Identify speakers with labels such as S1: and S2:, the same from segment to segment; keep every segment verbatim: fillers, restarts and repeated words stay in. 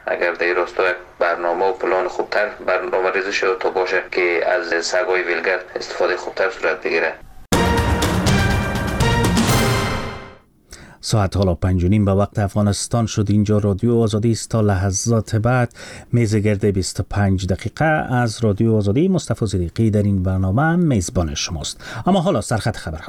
S1: اگر در راستا برنامه و پلان خوبتر برنامه ریزی شد تا باشه که از سگای ویلگر استفاده خوبتر صورت بگیره.
S2: ساعت حالا پنج و نیم به وقت افغانستان شد. اینجا رادیو آزادی است. تا لحظات بعد میز گرد بیست و پنج دقیقه از رادیو آزادی. مصطفی صدیقی در این برنامه میزبان شماست. اما حالا سرخط خبرها.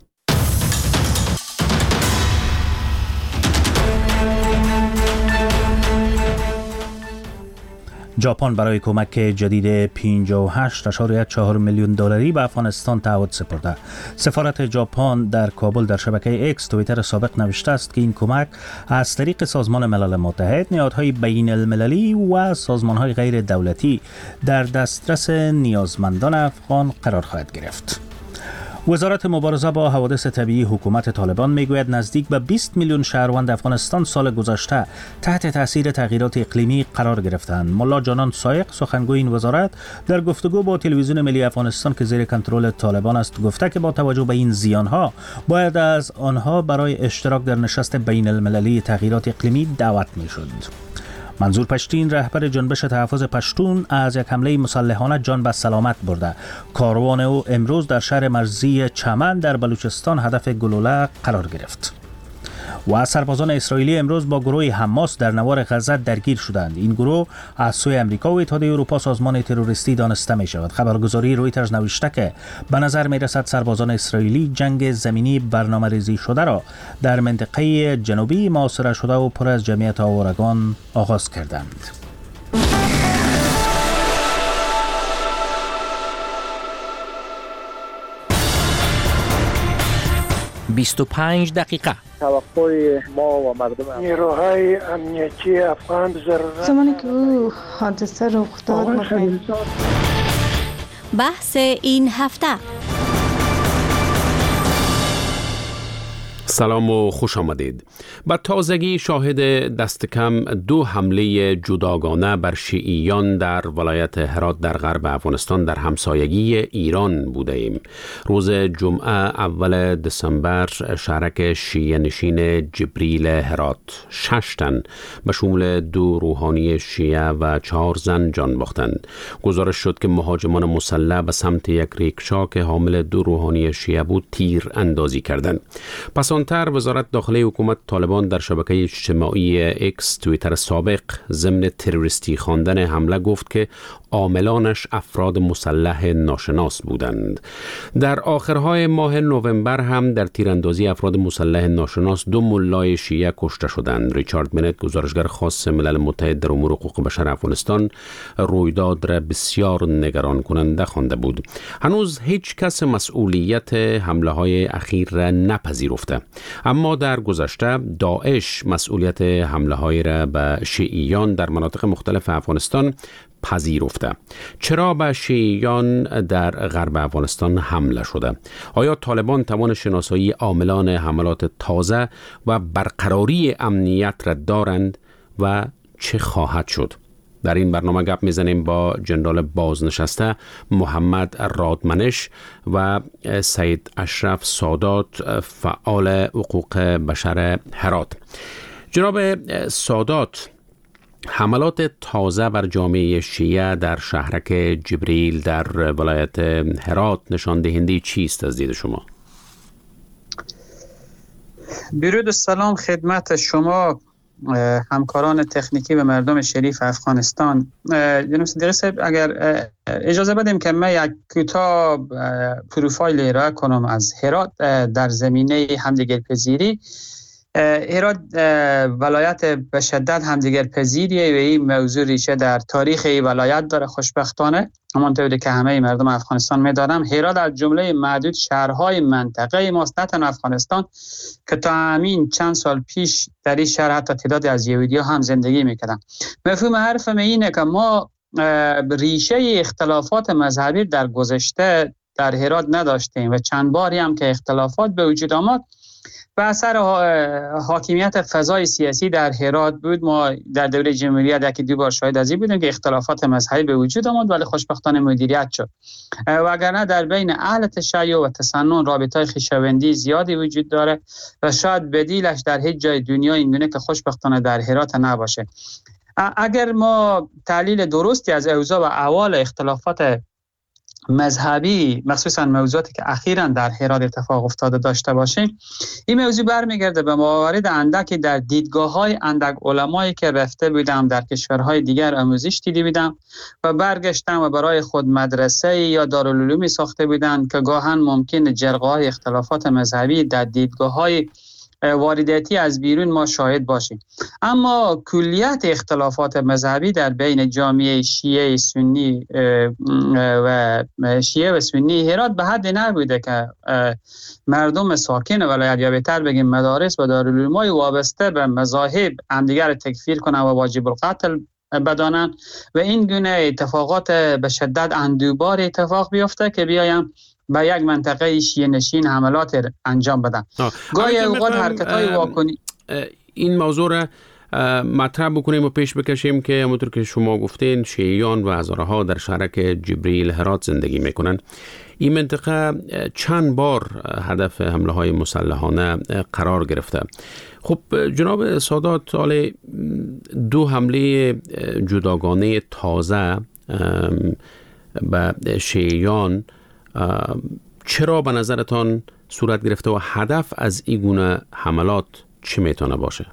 S2: ژاپن برای کمک جدید پنجاه و هشت ممیز چهار میلیون دلاری به افغانستان تعهد سپرده. سفارت ژاپن در کابل در شبکه اکس توییتر سابق نوشته است که این کمک از طریق سازمان ملل متحد، نهادهای بین المللی و سازمانهای غیر دولتی در دسترس نیازمندان افغان قرار خواهد گرفت. وزارت مبارزه با حوادث طبیعی حکومت طالبان میگوید نزدیک به بیست میلیون شهروند افغانستان سال گذشته تحت تاثیر تغییرات اقلیمی قرار گرفتند. ملا جانان سایق سخنگوی این وزارت در گفتگو با تلویزیون ملی افغانستان که زیر کنترل طالبان است گفته که با توجه به این زیانها باید از آنها برای اشتراک در نشست بین المللی تغییرات اقلیمی دعوت میشد. منظور پشتین رهبر جنبش تحفظ پشتون از یک حمله مسلحانه جان به سلامت برده. کاروان او امروز در شهر مرزی چمن در بلوچستان هدف گلوله قرار گرفت. و سربازان اسرائیلی امروز با گروه حماس در نوار غزه درگیر شدند. این گروه از سوی امریکا و اتحادیه اروپا سازمان تروریستی دانسته می شود. خبرگزاری رویترز نوشته که به نظر می رسد سربازان اسرائیلی جنگ زمینی برنامه ریزی شده را در منطقه جنوبی محاصره شده و پر از جمعیت آوارگان آغاز کردند.
S3: بیست و پنج دقیقه.
S4: توقع ما و مردم
S5: نیروهای امنیتی افغان ضرورت
S6: زمانی که او حادثه رخ داد
S7: بحث این هفته.
S8: سلام و خوش آمدید. با تازگی شاهد دست کم دو حمله جداگانه بر شیعیان در ولایت هرات در غرب افغانستان در همسایگی ایران بوده ایم. روز جمعه اول دسامبر شهرک شیعه نشین جبریل هرات شش تن به شمول دو روحانی شیعه و چهار زن جان باختند. گزارش شد که مهاجمان مسلح به سمت یک ریکشا که حامل دو روحانی شیعه بود تیر اندازی کردند. پس آنتر وزارت داخلی حکومت طالبان در شبکه اجتماعی اکس توییتر سابق ضمن تروریستی خواندن حمله گفت که عاملانش افراد مسلح ناشناس بودند. در آخرهای ماه نوامبر هم در تیراندازی افراد مسلح ناشناس دو ملای شیعه کشته شدند. ریچارد بنت گزارشگر خاص ملل متحد در امور حقوق بشر افغانستان رویداد را بسیار نگران کننده خوانده بود. هنوز هیچ کس مسئولیت حمله های اخیر را نپذیرفته، اما در گذشته داعش مسئولیت حمله های را به شیعیان در مناطق مختلف افغانستان پذیرفته. چرا به شیعیان در غرب افغانستان حمله شده؟ آیا طالبان توان شناسایی عاملان حملات تازه و برقراری امنیت را دارند و چه خواهد شد؟ در این برنامه گپ میزنیم با جنرال بازنشسته محمد رادمنش و سید اشرف سادات فعال حقوق بشر هرات. جناب سادات، حملات تازه بر جامعه شیعه در شهرک جبریل در ولایت هرات نشان دهنده چیست از دید شما؟
S4: درود و سلام خدمت شما همکاران تکنیکی و مردم شریف افغانستان. جناب صدیقی صاحب، اگر اجازه بدیم که من یک کوتاه پروفایل ارائه کنم از هرات در زمینه همدیگرپذیری. هرات ولایت به شدت همدیگرپذیریه و این موضوع ریشه در تاریخ این ولایت داره. خوشبختانه همانطوری که همه مردم افغانستان می‌دانم، هرات از جمله معدود شهرهای منطقه ماست، نه تنها افغانستان، که تا همین چند سال پیش در این شهر حتی تعدادی از یهودی‌ها هم زندگی می‌کردن. مفهوم حرفم اینه که ما ریشه اختلافات مذهبی در گذشته در هرات نداشتیم و چند باری هم که اختلافات به وجود آمد و اثر حاکمیت فضای سیاسی در هرات بود. ما در دوره جمهوریت یکی دو بار شاهد از این بودیم که اختلافات مذهبی به وجود آمد، ولی خوشبختانه مدیریت شد. وگرنه در بین اهل تشیع و تسنن رابطه‌های خویشاوندی زیادی وجود داره و شاید بدیلش در هیچ جای دنیا اینگونه که خوشبختانه در هرات نباشه. اگر ما تحلیل درستی از اوضاع و احوال اختلافات مذهبی مخصوصا موضوعاتی که اخیراً در هرات اتفاق افتاده داشته باشیم، این موضوع برمیگرده به موارد اندکی در دیدگاه‌های اندک علمایی که رفته بودم در کشورهای دیگر آموزش دیده بودم و برگشتم و برای خود مدرسه یا دارالعلومی ساخته بودند که گاهن ممکن جرقه‌های اختلافات مذهبی در دیدگاه‌های وارداتی از بیرون ما شاهد باشیم. اما کلیت اختلافات مذهبی در بین جامعه شیعه سنی و شیعه و سنی هرات به حد نبوده که مردم ساکن ولایت یا بهتر بگیم مدارس و دارالعلوم‌های وابسته به مذاهب همدیگر تکفیر کنند و واجب القتل بدانند و این گونه اتفاقات به شدت اندوبار اتفاق بیفته که بیایم به یک منطقه شیعه نشین حملات انجام بدن. گاهی اوقات حرکت‌های واکنی
S8: این موضوع را مطرح بکنیم و پیش بکشیم که همونطور که شما گفتین شیعیان و هزارها در شهرک جبریل هرات زندگی میکنن. این منطقه چند بار هدف حمله های مسلحانه قرار گرفته. خب جناب سادات، حالا دو حمله جداگانه تازه به شیعیان چرا به نظرتان صورت گرفته و هدف از این گونه حملات چی میتونه باشه؟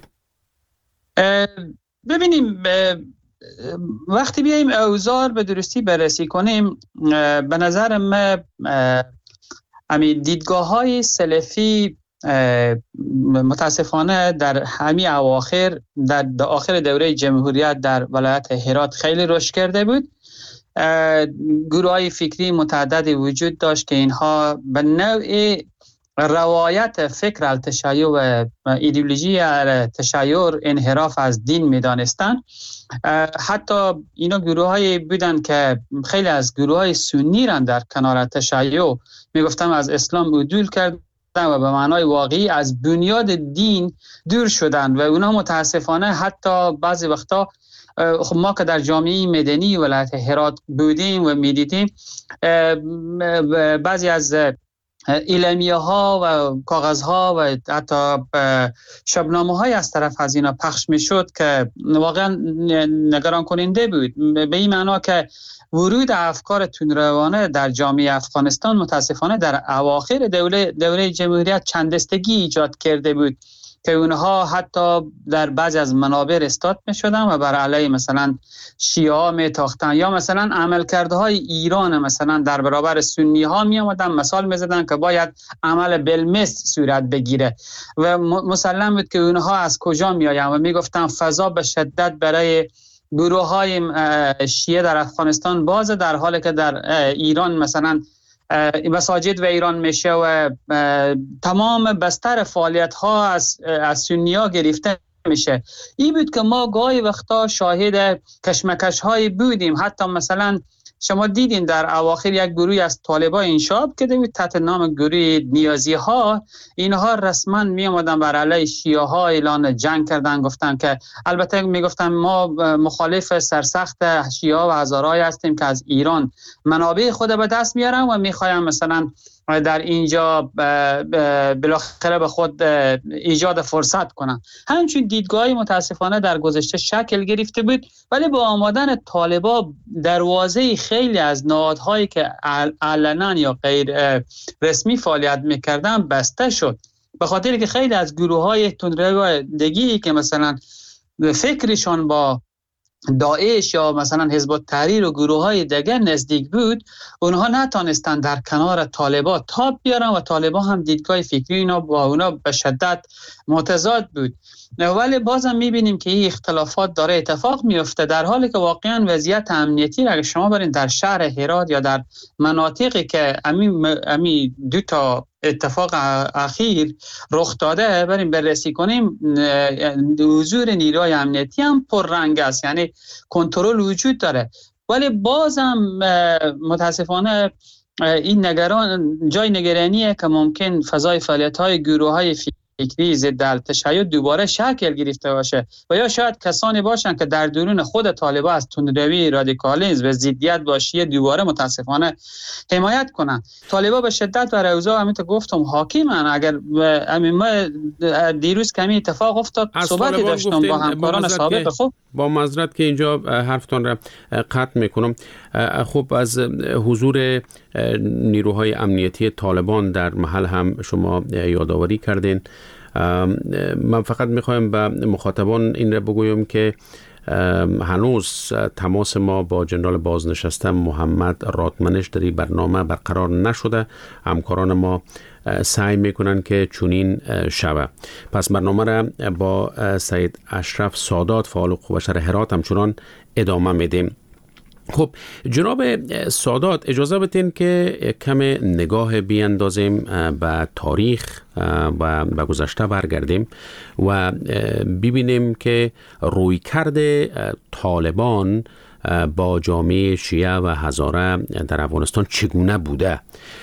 S4: ببینیم وقتی بیاییم اوزار به درستی بررسی کنیم، به نظر من همین دیدگاه های سلفی متاسفانه در همین اواخر در آخر دوره جمهوریت در ولایت هرات خیلی رشد کرده بود. گروه‌های فکری متعددی وجود داشت که اینها به نوع روایت فکر التشیع و ایدئولوژی تشیع انحراف از دین می‌دانستند. حتی اینا گروه‌هایی بودند که خیلی از گروه‌های سنی را در کنار تشیع میگفتم از اسلام عدول کردند و به معنای واقعی از بنیاد دین دور شدند و اونا متاسفانه حتی بعضی وقتا خب ما که در جامعه مدنی ولایت هرات بودیم و میدیدیم بعضی از اعلامیه ها و کاغذ ها و حتی شبنامه های از طرف از اینا پخش می شد که واقعا نگران کننده بود، به این معنا که ورود افکار تندروانه در جامعه افغانستان متاسفانه در اواخر دوره دوره جمهوریت چند دستگی ایجاد کرده بود که اونها حتی در بعضی از منابر استاد می شدن و بر علیه مثلا شیعه ها می تاختن یا مثلا عملکردهای ایران مثلا در برابر سنی ها می آمدن مثال می زدن که باید عمل بالمثل صورت بگیره و مسلم بود که اونها از کجا می آیند و می گفتن فضا به شدت برای گروه های شیعه در افغانستان بازه، در حالی که در ایران مثلا مساجد و ایران میشه و تمام بستر فعالیت ها از از سنی ها گرفته میشه. این بود که ما گاهی وقتا شاهد کشمکش های بودیم. حتی مثلا شما دیدین در اواخر یک گروهی از طالبان انشاب کرده بود تحت نام گروه نیازی ها. اینها رسما می آمدن بر علیه شیعه ها اعلان جنگ کردن، گفتن که البته می گفتن ما مخالف سرسخت شیعه و هزارهایی هستیم که از ایران منابع خود به دست میارن و میخوایم مثلا در اینجا بالاخره به خود ایجاد فرصت کنن. همچنین دیدگاهی متاسفانه در گذشته شکل گرفته بود، ولی با آمدن طالبا دروازه خیلی از نهادهایی که علنا یا غیر رسمی فعالیت میکردن بسته شد، به خاطر که خیلی از گروه‌های تندروادگی که مثلا فکرشان با داعش یا مثلا حزب التحریر و گروه‌های دیگر نزدیک بود، اونها نتونستن در کنار طالبان تاب بیارن و طالبان هم دیدگاه فکری اینا با اونا به شدت متضاد بود. ولی بازم میبینیم که این اختلافات داره اتفاق میفته، در حالی که واقعا وضعیت امنیتی اگه شما برین در شهر هرات یا در مناطقی که امی, امی دو تا اتفاق اخیر رخ داده بریم بررسی کنیم، حضور نیروی امنیتی هم پررنگ است، یعنی کنترل وجود داره. ولی بازم متاسفانه این نگران جای نگرانیه که ممکن فضای فعالیت‌های گروه‌های فکری ضد تشیع دوباره شکل گرفته باشه و یا شاید کسانی باشن که در درون خود طالبان از تندروی رادیکالیسم و ضدیت با شیعه دوباره متاسفانه حمایت کنن. طالبان به شدت در اوضاع همینطور گفتم حاکمن. اگر ما دیروز کمی اتفاق افتاد، صحبتی داشتم با همکاران سابق. خب
S8: با معذرت که اینجا حرفتان را قطع میکنم، خب از حضور نیروهای امنیتی طالبان در محل هم شما یادآوری کردین. من فقط میخوایم به مخاطبان این را بگویم که هنوز تماس ما با جنرال بازنشسته محمد راتمنش در این برنامه برقرار نشده. همکاران ما سعی میکنن که چنین شود. پس برنامه را با سید اشرف سادات فعال حقوق بشر هرات همچنان ادامه میدیم. خب جناب سادات، اجازه بدین که کم نگاه بیاندازیم به تاریخ و به گذشته برگردیم و ببینیم که رویکرد طالبان با جامعه شیعه و هزاره در افغانستان چگونه بوده.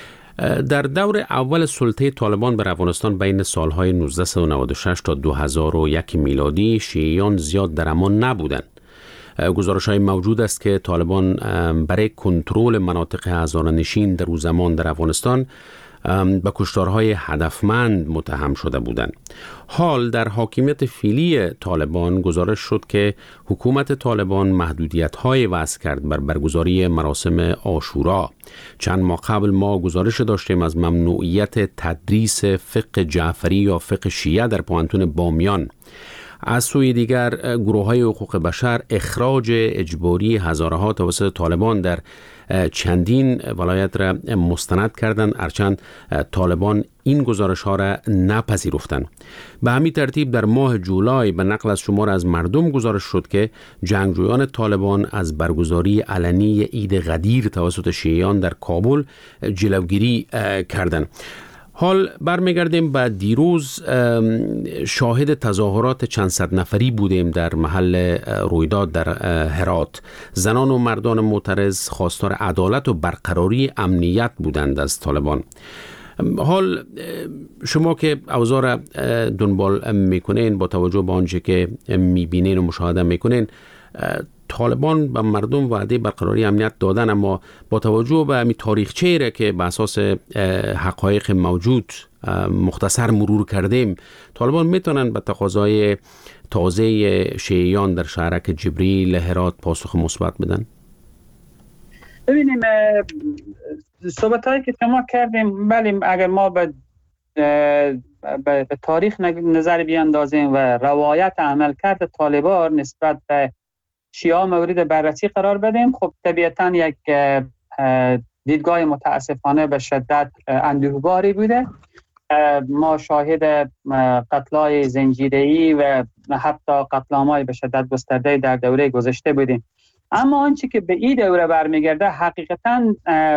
S8: در دور اول سلطه طالبان بر افغانستان بین سالهای نوزده نود و شش تا دو هزار و یک میلادی شیعیان زیاد در امان نبودند. گزارش‌های موجود است که طالبان برای کنترل مناطق هزاره‌نشین در او زمان در افغانستان به کشتارهای هدفمند متهم شده بودند. حال در حاکمیت فعلی طالبان گزارش شد که حکومت طالبان محدودیت‌های وضع کرد بر برگزاری مراسم عاشورا. چند ماه قبل ما گزارش داشتیم از ممنوعیت تدریس فقه جعفری یا فقه شیعه در پوهنتون بامیان. از سوی دیگر گروه‌های حقوق بشر اخراج اجباری هزارها توسط طالبان در چندین ولایت را مستند کردند، هرچند طالبان این گزارش ها را نپذیرفتند. به همین ترتیب در ماه جولای به نقل از شمار از مردم گزارش شد که جنگجویان طالبان از برگزاری علنی عید غدیر توسط شیعیان در کابل جلوگیری کردند. حال برمیگردیم به دیروز. شاهد تظاهرات چند صد نفری بودیم در محل رویداد در هرات. زنان و مردان معترض خواستار عدالت و برقراری امنیت بودند از طالبان. حال شما که اوضاع را دنبال میکنین، با توجه به آنچه که میبینین و مشاهده میکنین، طالبان به مردم وعده برقراری امنیت دادن، اما با توجه به همین تاریخچه‌ای را که به اساس حقایق موجود مختصر مرور کردیم، طالبان میتونن به تقاضای تازه شیعیان در شهرک جبریل هرات پاسخ مثبت بدن؟
S4: ببینیم صحبتایی که شما کردیم، بله اگر ما به به تاریخ نظر بیاندازیم و روایت عملکرد طالبان نسبت به شیعه مورد بررسی قرار بدیم، خب طبیعتاً یک دیدگاه متاسفانه به شدت اندوهباری بوده. ما شاهد قتل‌های زنجیره‌ای و حتی قتل‌عام‌های به شدت گسترده در دوره گذشته بودیم. اما آنچه که به این دوره برمیگرده، حقیقتاً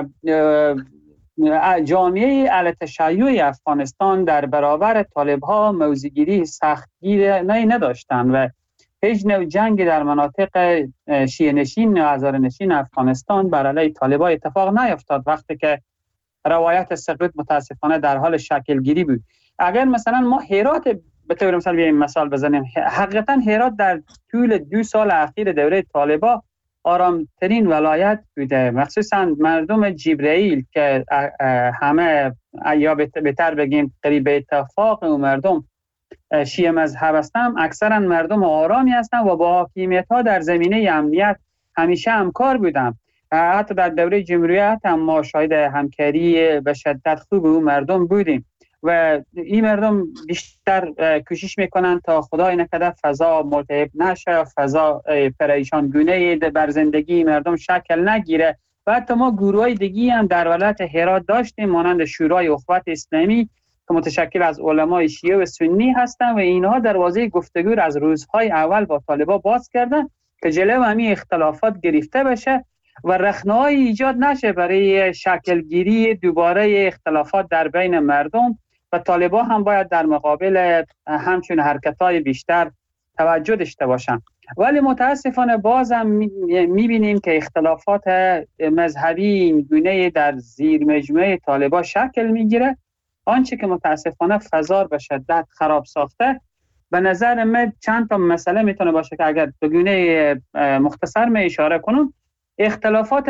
S4: جامعه اهل تشیع افغانستان در برابر طالب‌ها موضع‌گیری سختگیری نداشتند و هیچ نوع جنگ در مناطق شیعه نشین و هزاره نشین افغانستان بر علیه طالبان اتفاق نیفتاد، وقتی که روایت سقوط متاسفانه در حال شکل گیری بود. اگر مثلا ما هرات به طور مثال بیایم مثال بزنیم، حقیقتا هرات در طول دو سال اخیر دوره طالبان آرامترین ولایت بوده، مخصوصا مردم جبرائیل که همه یا بهتر بگیم قریب اتفاق و مردم شیعه مذهب هستند، اکثرا مردم آرامی هستند و با حاکمیت ها در زمینه امنیت همیشه همکار بودند. حتی در دوره جمهوریت هم ما شاهد همکاری به شدت خوب او مردم بودیم و این مردم بیشتر کوشش میکنند تا خدای نکرده فضا ملتهب نشه، فضا پریشان گونه بر زندگی مردم شکل نگیره. و حتی ما گروهای دیگی هم در ولایت هرات داشتیم، مانند شورای اخوت اسلامی که متشکل از علمای شیعه و سنی هستند و اینها دروازه گفتگو از روزهای اول با طالبان باز کردن که جلو همین اختلافات گرفته بشه و رخنه‌های ایجاد نشه برای شکلگیری دوباره اختلافات در بین مردم. و طالبان هم باید در مقابل همچون حرکت‌های بیشتر توجه داشته باشن. ولی متاسفانه باز هم می‌بینیم که اختلافات مذهبی این گونه در زیر مجموعه طالبان شکل میگیره آنچه که متاسفانه فضا به شدت خراب ساخته، به نظر من چند تا مسئله میتونه باشه که اگر به گونه مختصر می اشاره کنم، اختلافات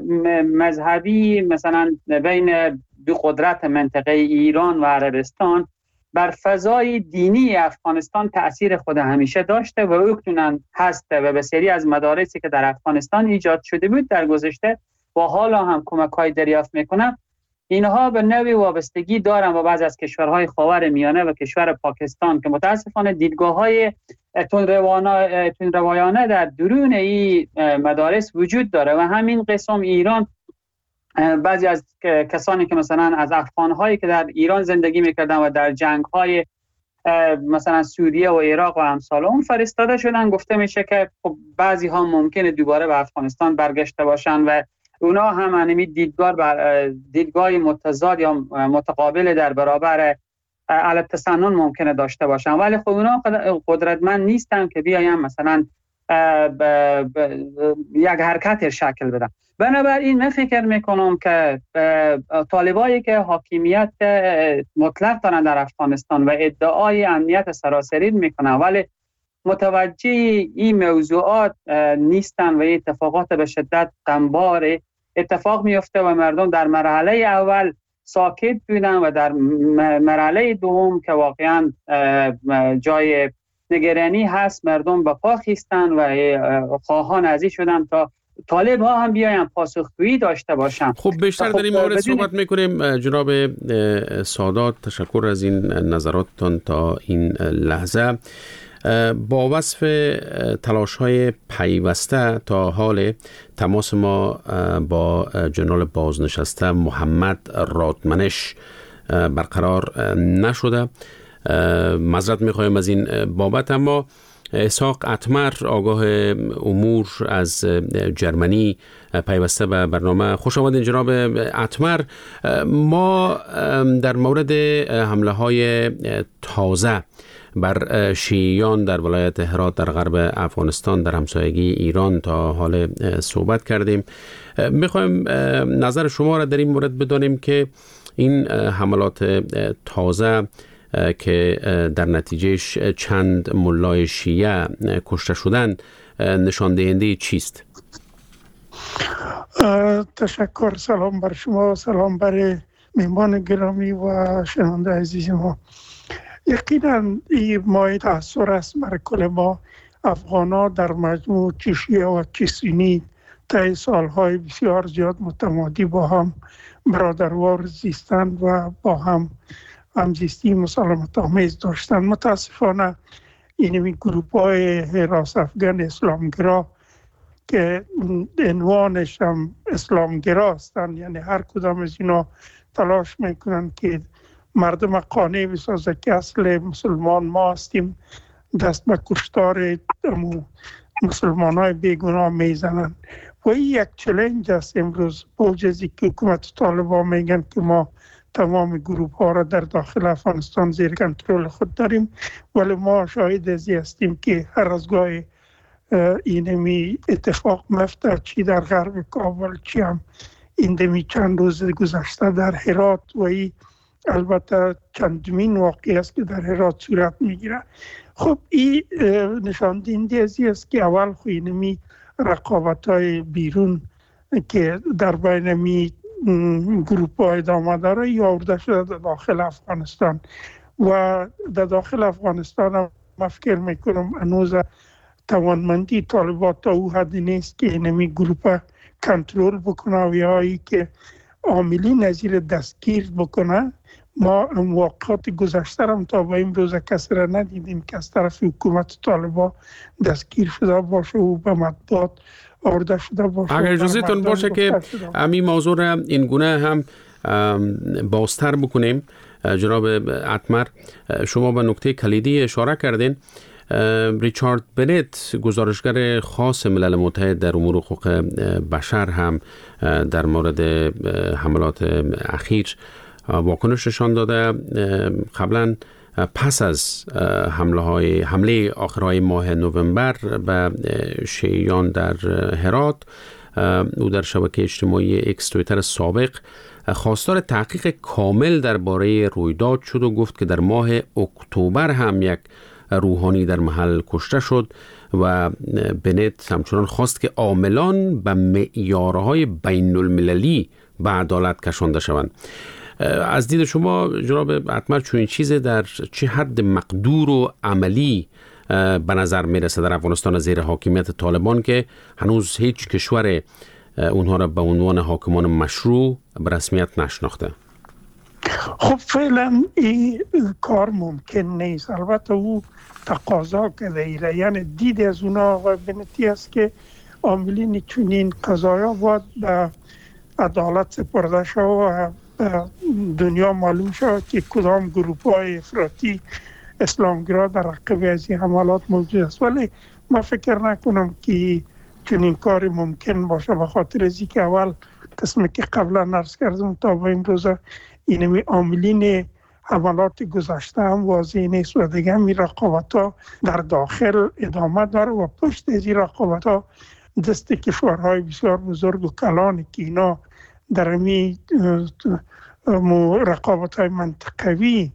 S4: مذهبی مثلا بین دو قدرت منطقه ایران و عربستان بر فضای دینی افغانستان تأثیر خود همیشه داشته و اکنون هسته و بسیاری از مدارسی که در افغانستان ایجاد شده بود در گذشته و حالا هم کمک‌های دریافت میکنن، اینها به نوعی وابستگی دارن با بعضی از کشورهای خاور میانه و کشور پاکستان که متاسفانه دیدگاه‌های تندروایانه در درون این مدارس وجود داره و همین قسم ایران بعضی از کسانی که مثلا از افغان‌هایی که در ایران زندگی میکردن و در جنگ‌های مثلا سوریه و عراق و امثال اون فرستاده شدن، گفته میشه که خب بعضی ها ممکنه دوباره به افغانستان برگشته باشن و اونا هم انمی دیدگاه بر دیدگاه متضاد یا متقابل در برابر علی التسنن ممکنه داشته باشن، ولی خب اونا قدرتمند نیستن که بیاین مثلا ب ب یک حرکت شکل بدن. بنابراین من فکر میکنم که طالبایی که حاکمیت مطلق دارن در افغانستان و ادعای امنیت سراسری میکنن ولی متوجه این موضوعات نیستن و اتفاقات به شدت غمبار اتفاق میفته و مردم در مرحله اول ساکت بودن و در مرحله دوم که واقعا جای نگرانی هست مردم به پا خیستن و خواهان ازی شدن تا طالب ها هم بیاین پاسخگویی داشته باشن.
S8: خب بیشتر در این مورد صحبت میکنیم. جناب سادات، تشکر از این نظراتتان تا این لحظه. با وصف تلاش های پیوسته تا حال تماس ما با جنرال بازنشسته محمد رادمنش برقرار نشده. معذرت میخوایم از این بابت، اما اسحاق اتمر آگاه امور از جرمنی پیوسته به برنامه. خوش آمدین جناب اتمر. ما در مورد حمله های تازه بر شیعیان در ولایت هرات در غرب افغانستان در همسایگی ایران تا حال صحبت کردیم. میخوایم نظر شما را در این مورد بدانیم که این حملات تازه که در نتیجهش چند ملای شیعه کشته شدن نشان دهنده چیست؟
S5: تشکر. سلام بر شما، سلام بر مهمان گرامی و شنونده عزیز ما. یقینا این ماه تأثیر است بر کل ما افغانا در مجموع چه شیعه و چه سنی طی سالهای بسیار زیاد متمادی با هم برادروار زیستند و با هم همزیستی مسالمت آمیز داشتن. متاسفانه این گروپ های حراس افغان اسلامگرا که عنوانش هم اسلامگرا هستند، یعنی هر کدام از اینا تلاش میکنن که مردم قانع بسازه که اصل مسلمان ما هستیم، دست به کشتار مسلمان های بیگناه میزنن و این یک چلنج است امروز. بوجزی که حکومت طالبان میگن که ما تمام گروپ ها را در داخل افغانستان زیر کنترل خود داریم، ولی ما شاهد ازی هستیم که هر از گاه اینمی اتفاق مفته، چی در غرب کابل چی هم ایندمی چند روز گذشته در هرات و ای البته چندمین واقعی است که در هرات صورت میگیره. خب این نشان دهنده ازی است که اول خو اینمی رقابت های بیرون که در بین می گروپ های ادامه داره یا آورده شده در داخل افغانستان و در داخل افغانستان هم من فکر میکنم هنوز توانمندی طالبات تا او حدی نیست که اینمی گروپ کنترل بکنه و یا ای که عاملین نظیر دستگیر بکنه. ما واقعات گذشته هم تا به امروز کسی را ندیدیم که از طرف حکومت طالبان دستگیر شده باشه و به مطبوعات آورده شده باشه.
S8: اگر اجازهتون باشه که همین موضوع را این گونه هم بازتر بکنیم. جناب اتمر، شما به نکته کلیدی اشاره کردین. ریچارد بنت، گزارشگر خاص ملل متحد در امور حقوق بشر، هم در مورد حملات اخیر واکنش نشان داده. قبلا پس از حمله های حمله آخرهای ماه نوامبر به شیعیان در هرات، او در شبکه اجتماعی اکس تویتر سابق خواستار تحقیق کامل درباره رویداد شد و گفت که در ماه اکتبر هم یک روحانی در محل کشته شد و بنت همچنان خواست که عاملان به معیارهای بین المللی به عدالت کشانده شوند. از دید شما جناب اتمر چون این چیز در چه حد مقدور و عملی به نظر میرسه در افغانستان زیر حاکمیت طالبان که هنوز هیچ کشور اونها را به عنوان حاکمان مشروع به رسمیت نشناخته؟
S5: خب فعلا این کار ممکن نیست. البته او تقاضا کرده ایره، یعنی دید از اونا آقای بنتی است که عاملین چنین قضایا باید به عدالت سپرده شود و دنیا معلوم شود که کدام گروپ های افراطی اسلامگرا در عقب از این حملات موجود است. ولی من فکر نکنم که چنین کاری ممکن باشه، به خاطر از که اول قسمی که قبلا عرض کردم تا به امروز اینمی عاملین حملات گذشته هم واضح نیست و دیگه می رقابت ها در داخل ادامه داره و پشت از این رقابت ها دست کشورهای بسیار بزرگ و کلان که اینا در امی رقابت های منطقوی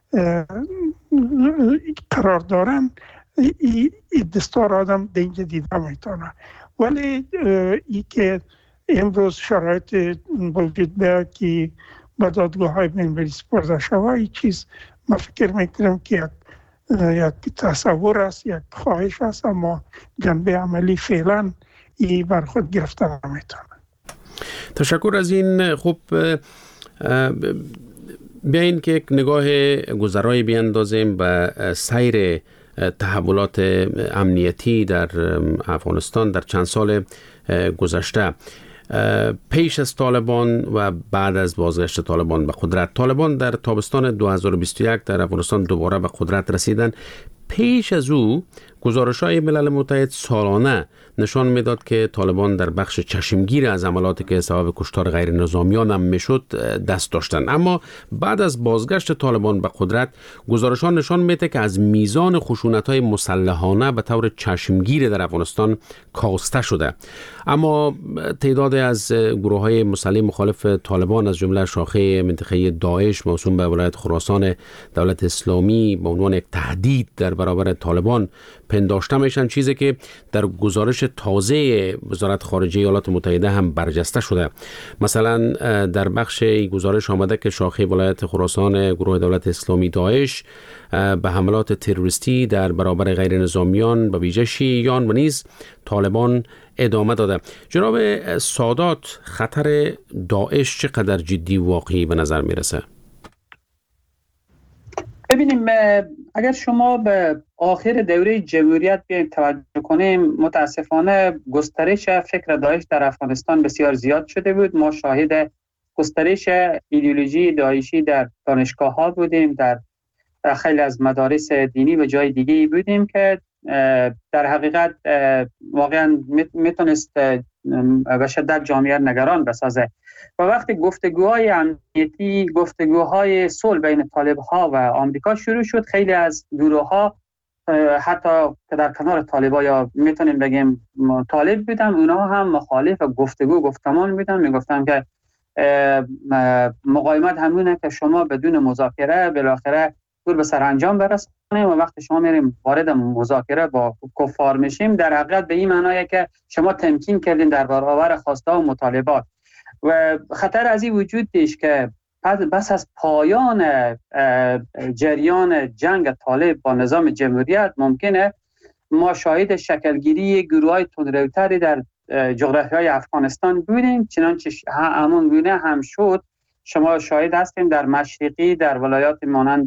S5: قرار دارن، این دستار آدم در اینجا دیده میتونه. ولی ای که امروز شرایط وجود به که به دادگاه های بین‌المللی سپرده شود، این چیز من فکر میکنم که یک, یک تصور است، یک خواهش است، اما جنبه عملی فعلا این بر خود گرفته نمیتونه.
S8: تشکر از این. خب بیاین که یک نگاه گذرایی بیاندازیم به سیر تحولات امنیتی در افغانستان در چند سال گذشته. پیش از طالبان و بعد از بازگشت طالبان به قدرت، طالبان در تابستان دو هزار و بیست و یک در افغانستان دوباره به قدرت رسیدن. پیش از او گزارش‌های ملل متحد سالانه نشان میداد که طالبان در بخش چشمگیر از عملاتی که سبب کشتار غیر نظامیان هم میشد دست داشتند. اما بعد از بازگشت طالبان به قدرت گزارش‌ها نشان میده که از میزان خشونت‌های مسلحانه به طور چشمگیر در افغانستان کاسته شده. اما تعداد از گروه‌های مسلح مخالف طالبان از جمله شاخه منطقه داعش موسوم به ولایت خراسان دولت اسلامی به عنوان یک تهدید در برابر طالبان پنداشته میشن، چیزی که در گزارش تازه وزارت خارجه ایالات متحده هم برجسته شده. مثلا در بخش گزارش آمده که شاخه ولایت خراسان گروه دولت اسلامی داعش به حملات تروریستی در برابر غیر نظامیان به ویژه شیعیان و نیز طالبان ادامه داده. جناب سادات، خطر داعش چقدر جدی واقعی به نظر میرسه؟
S4: ببینیم، اگر شما به آخر دوره جمهوریت بیایم توجه کنیم، متاسفانه گسترش فکر داعش در افغانستان بسیار زیاد شده بود. ما شاهد گسترش ایدئولوژی داعشی در دانشگاه ها بودیم، در خیلی از مدارس دینی و جای دیگه بودیم که در حقیقت واقعا میتونست به شدت جامعه نگران بسازه. و وقتی گفتگوهای امنیتی، گفتگوهای صلح بین طالب‌ها و آمریکا شروع شد، خیلی از گروه‌ها حتی که در کنار طالب‌ها یا میتونیم بگیم طالب بودن، اونها هم مخالف گفتگو گفتمان بودن. میگفتن که مقاومت همونه که شما بدون مذاکره بالاخره دور به سرانجام برسونیم و وقتی شما میریم وارد مذاکره با کفار میشیم، در حقیقت به این معنیه که شما تمکین کردین در برابر خواسته و مطالبات. و خطر از این وجود داشت که بس از پایان جریان جنگ طالب با نظام جمهوریت ممکنه ما شاهد شکلگیری گروه‌های تندروتری در جغرافیای افغانستان بودیم، چنانچه همون گونه هم شد. شما شاهد هستیم در مشرقی، در ولایات مانند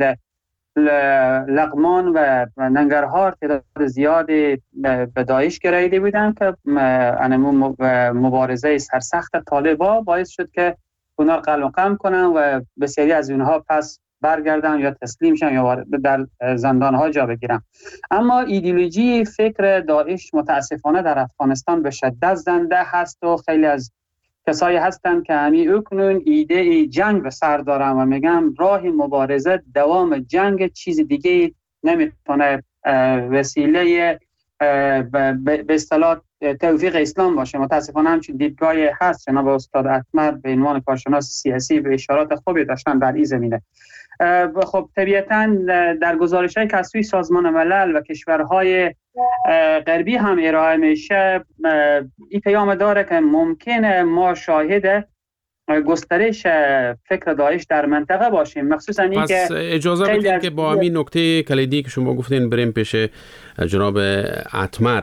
S4: لغمان و ننگرهار تعداد زیادی به داعش گراییده بودن که مبارزه سرسخت طالبا باعث شد که اونا قلم قم کنن و بسیاری از اونها پس برگردن یا تسلیم شن یا در زندانها جا بگیرن. اما ایدئولوژی فکر داعش متاسفانه در افغانستان به شدت زنده هست و خیلی از کسایی هستن که همی اکنون ایده جنگ به سر دارن و میگن راه مبارزه دوام جنگ، چیز دیگه نمیتونه وسیله به اصطلاح توفیق اسلام باشه. متاسفانه همچین دیدگاهی هست. جناب استاد اتمر به عنوان کارشناس سیاسی به اشارات خوبی داشتن در این زمینه. خب طبیعتاً در گزارش‌های که از سوی سازمان ملل و کشورهای غربی هم ارائه میشه، این پیام داره که ممکنه ما شاهد گسترش فکر داعش در منطقه باشیم، مخصوصا این
S8: پس
S4: که
S8: اجازه بدید که با همین نکته کلیدی که شما گفتین بریم پیش جناب اتمر.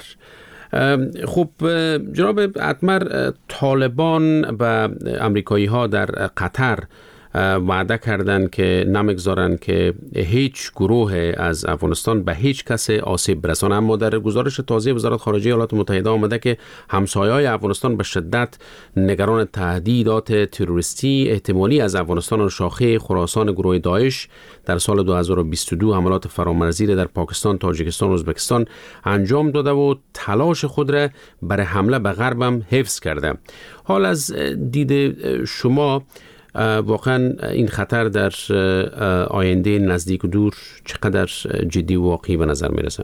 S8: خب جناب اتمر، طالبان و امریکایی ها در قطر وعده کردند که نمیگذارند که هیچ گروه از افغانستان به هیچ کس آسیب برسانه، اما در گزارش تازه وزارت خارجه ایالات متحده آمده که همسایه‌های افغانستان به شدت نگران تهدیدات تروریستی احتمالی از افغانستان و شاخه خراسان گروه داعش در سال دو هزار و بیست و دو حملات فرامرزی در پاکستان، تاجیکستان و ازبکستان انجام داده و تلاش خود را برای حمله به غرب هم حفظ کرده. حال از دید شما واقعا این خطر در آینده نزدیک و دور چقدر جدی و واقعی به نظر میرسه؟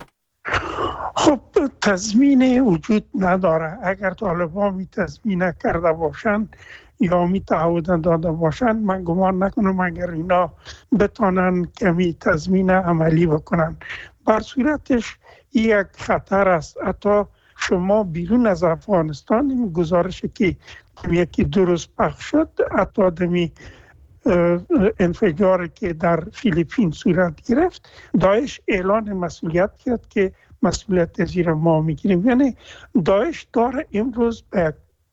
S5: خب تضمین وجود نداره. اگر طالبان می تضمین کرده باشند یا می تعهد داده باشند، من گمان نکنم اگر اینا بتانن کمی تضمین عملی بکنن. بر صورتش یک خطر است. حتی شما بیرون از افغانستان این گزارشی که یکی درست پخش شد، حتی دمی انفجاری که در فیلیپین صورت گرفت، داعش اعلان مسئولیت کرد که مسئولیت زیر ما میگیریم. یعنی داعش داره امروز به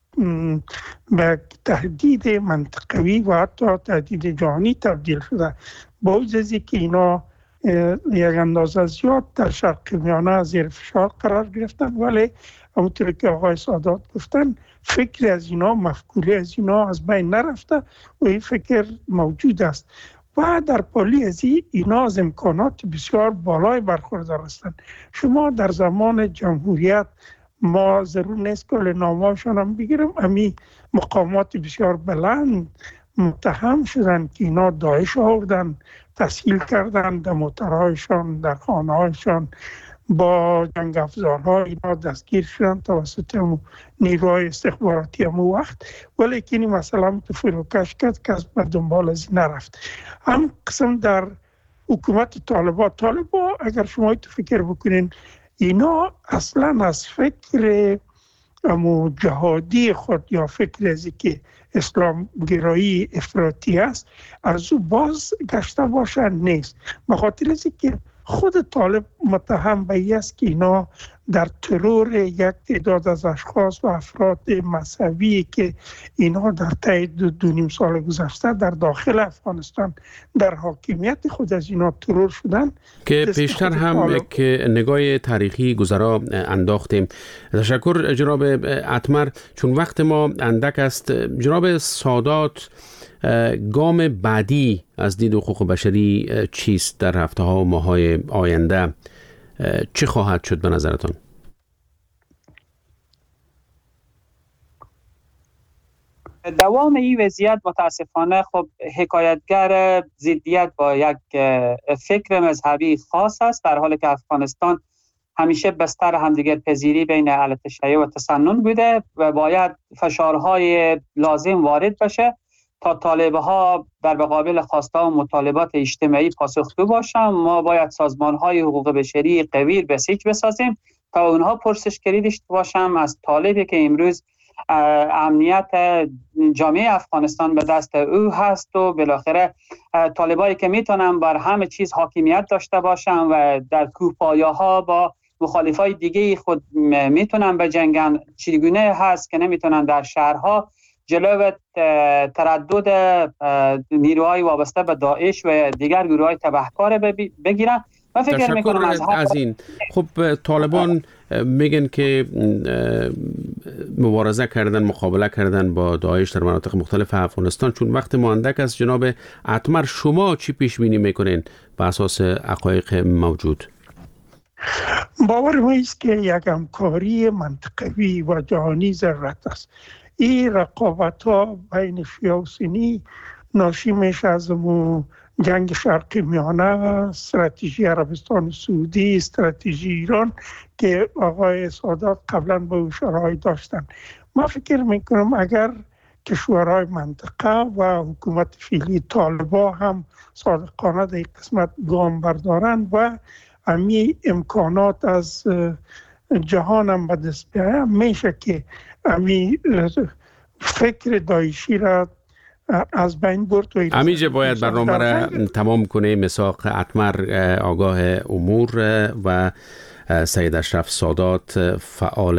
S5: به تهدید منطقوی و حتی تهدید جهانی تبدیل شده. با وجودی که اینا یک اندازه زیاد در شرق میانه زیر فشار قرار گرفتن، ولی همونطور که آقای سادات گفتن فکر از اینا، مفکوره از اینا از بین نرفته و این فکر موجود است و در پالی از اینا از امکانات بسیار بالای برخوردار هستند. شما در زمان جمهوریت، ما ضرور نیست که نامه‌شان هم بگیرم، امی مقامات بسیار بلند متهم شدن که اینا داعش آوردن، تسهیل کردن در موترهایشان، در خانه‌هایشان، با جنگ افزارها اینا دستگیر شدن توسط نیروهای استخباراتی همون وقت، ولی که این مسئله هم فروکش کرد که از دنبال از این نرفت. هم قسم در حکومت طالبان طالبان اگر شما تو فکر بکنین، اینا اصلا از فکر امو جهادی خود یا فکر ازی که اسلام گرایی افراطی است از او باز گشته باشن نیست. بخاطر ازی که خود طالب متهم به این است که اینا در ترور یک تعداد از اشخاص و افراد مذهبی که اینا در طی دو, دو نیم سال گذشته در داخل افغانستان در حاکمیت خود از اینا ترور شدن،
S8: که پیشتر هم یک نگاه تاریخی گذرا انداختیم. تشکر جناب اتمر. چون وقت ما اندک است، جناب سادات، گام بعدی از دید حقوق بشری چیست در هفته ها و ماه های آینده؟ چه خواهد شد به نظرتان؟
S4: دوام این وضعیت متاسفانه خب حکایتگر ضدیت با یک فکر مذهبی خاص است، در حالی که افغانستان همیشه بستر همدیگر پذیری بین اهل تشیع و تسنن بوده و باید فشارهای لازم وارد بشه تا طالبها در مقابل خواسته و مطالبات اجتماعی پاسخگو باشند. ما باید سازمان‌های حقوق بشری قوی بسیج بسازیم تا اونها پرسشگری داشته باشند از طالبی که امروز امنیت جامعه افغانستان به دست او هست و بالاخره طالبایی که میتونن بر همه چیز حاکمیت داشته باشن و در کوهپایه‌ها با مخالفای دیگه خود میتونن بجنگن، چگونه هست که نمیتونن در شهرها جلو تردد نیروهای وابسته به داعش و دیگر گروه‌های تبهکار بگیرن. من فکر میکنم از,
S8: از این خب طالبان میگن که مبارزه کردن، مقابله کردن با داعش در مناطق مختلف افغانستان. چون وقت ما اندک است، جناب اتمر شما چی پیش بینی میکنین به اساس حقایق موجود؟
S5: باور ما است که یک همکاری منطقوی و جهانی ضرورت است. این رقابت ها بین شیعه و سنی ناشی میشه از جنگ شرقی میانه، استراتژی عربستان سعودی، استراتژی ایران که آقای سادات قبلا به او شرایط داشتن. ما فکر میکنم اگر کشورهای منطقه و حکومت فعلی طالبا هم صادقانه در قسمت گام بردارند و امی امکانات از جهان هم به دست بیاید، میشه که امی فکر داعشی را از بین برد.
S8: همیشه باید برنامه را تمام کنه. مساق اتمر آگاه امور و سید اشرف سادات فعال